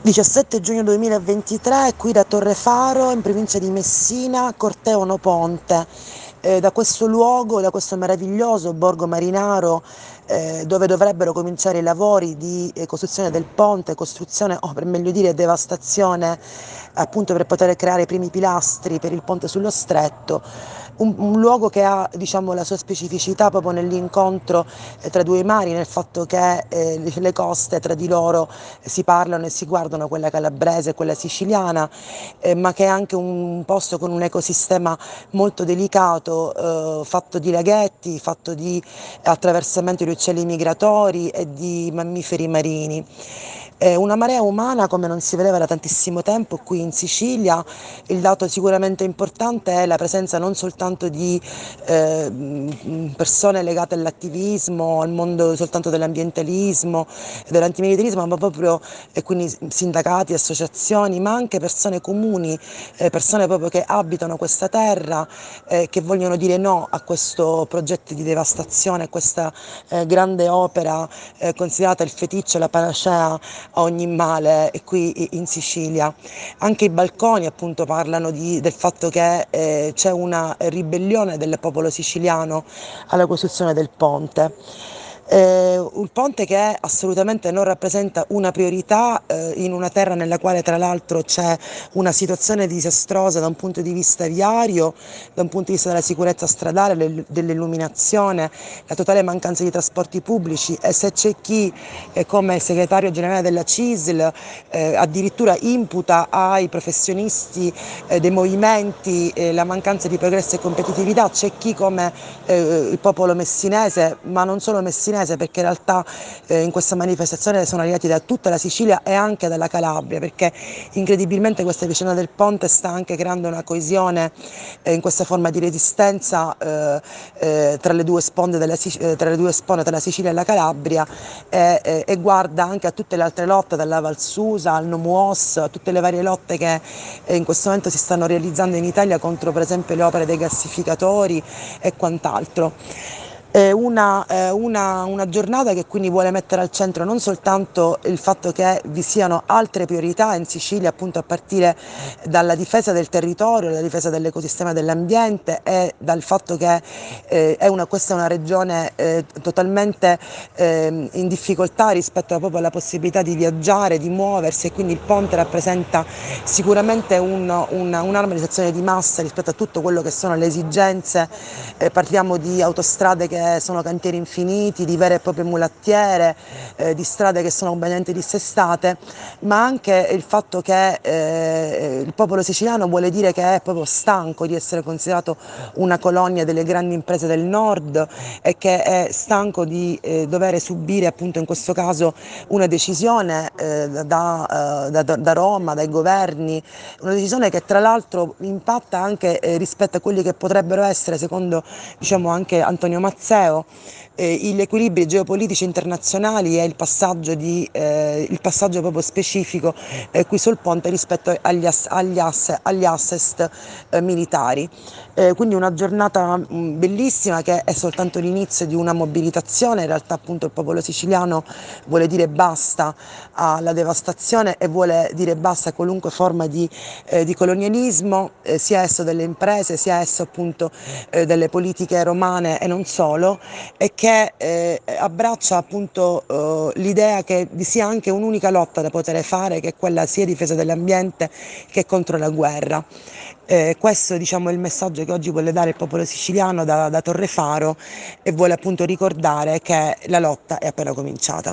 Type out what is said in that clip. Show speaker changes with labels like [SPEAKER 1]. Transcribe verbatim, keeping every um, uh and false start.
[SPEAKER 1] diciassette giugno duemilaventitré, qui da Torrefaro, in provincia di Messina, corteo Ono Ponte. Eh, da questo luogo, da questo meraviglioso borgo marinaro, eh, dove dovrebbero cominciare i lavori di eh, costruzione del ponte, costruzione, o per meglio dire devastazione, appunto per poter creare i primi pilastri per il ponte sullo stretto, un, un luogo che ha, diciamo, la sua specificità proprio nell'incontro eh, tra due mari, nel fatto che eh, le, le coste tra di loro eh, si parlano e si guardano, quella calabrese e quella siciliana, eh, ma che è anche un posto con un ecosistema molto delicato, eh, fatto di laghetti, fatto di attraversamento di uccelli migratori e di mammiferi marini. Eh, una marea umana come non si vedeva da tantissimo tempo qui in Sicilia. Il dato sicuramente importante è la presenza non soltanto di eh, persone legate all'attivismo, al mondo soltanto dell'ambientalismo, dell'antimilitarismo, ma proprio e quindi sindacati, associazioni, ma anche persone comuni, eh, persone proprio che abitano questa terra, eh, che vogliono dire no a questo progetto di devastazione, a questa eh, grande opera eh, considerata il feticcio, la panacea a ogni male qui in Sicilia. Anche i balconi appunto parlano di, del fatto che eh, c'è una ribellione del popolo siciliano alla costruzione del ponte. Eh, un ponte che assolutamente non rappresenta una priorità eh, in una terra nella quale tra l'altro c'è una situazione disastrosa da un punto di vista viario, da un punto di vista della sicurezza stradale, dell'illuminazione, la totale mancanza di trasporti pubblici, e se c'è chi eh, come segretario generale della C I S L eh, addirittura imputa ai professionisti eh, dei movimenti eh, la mancanza di progresso e competitività, c'è chi come eh, il popolo messinese, ma non solo messinese, perché in realtà eh, in questa manifestazione sono arrivati da tutta la Sicilia e anche dalla Calabria, perché incredibilmente questa vicenda del ponte sta anche creando una coesione eh, in questa forma di resistenza eh, eh, tra le due sponde della, eh, tra le due sponde tra la Sicilia e la Calabria, e, e, e guarda anche a tutte le altre lotte, dalla Valsusa al Nomuos, a tutte le varie lotte che eh, in questo momento si stanno realizzando in Italia contro per esempio le opere dei gassificatori e quant'altro. È una, eh, una, una giornata che quindi vuole mettere al centro non soltanto il fatto che vi siano altre priorità in Sicilia, appunto a partire dalla difesa del territorio, dalla difesa dell'ecosistema dell'ambiente, e dal fatto che eh, è una, questa è una regione eh, totalmente eh, in difficoltà rispetto proprio alla possibilità di viaggiare, di muoversi, e quindi il ponte rappresenta sicuramente un, una, un'armonizzazione di massa rispetto a tutto quello che sono le esigenze. Eh, parliamo di autostrade che sono cantieri infiniti, di vere e proprie mulattiere, eh, di strade che sono completamente dissestate, ma anche il fatto che eh, il popolo siciliano vuole dire che è proprio stanco di essere considerato una colonia delle grandi imprese del nord, e che è stanco di eh, dover subire appunto in questo caso una decisione eh, da, eh, da, da Roma, dai governi, una decisione che tra l'altro impatta anche eh, rispetto a quelli che potrebbero essere, secondo diciamo anche Antonio Mazzeo, eh, gli equilibri geopolitici internazionali e il passaggio, di, eh, il passaggio proprio specifico eh, qui sul ponte rispetto agli, ass agli, ass agli assest eh, militari. Eh, quindi una giornata mh, bellissima, che è soltanto l'inizio di una mobilitazione. In realtà appunto il popolo siciliano vuole dire basta alla devastazione e vuole dire basta a qualunque forma di, eh, di colonialismo, eh, sia esso delle imprese, sia esso appunto eh, delle politiche romane e non solo, e che eh, abbraccia appunto eh, l'idea che vi sia anche un'unica lotta da poter fare, che è quella sia difesa dell'ambiente che contro la guerra. Eh, questo diciamo, è il messaggio che oggi vuole dare il popolo siciliano da, da Torrefaro, e vuole appunto ricordare che la lotta è appena cominciata.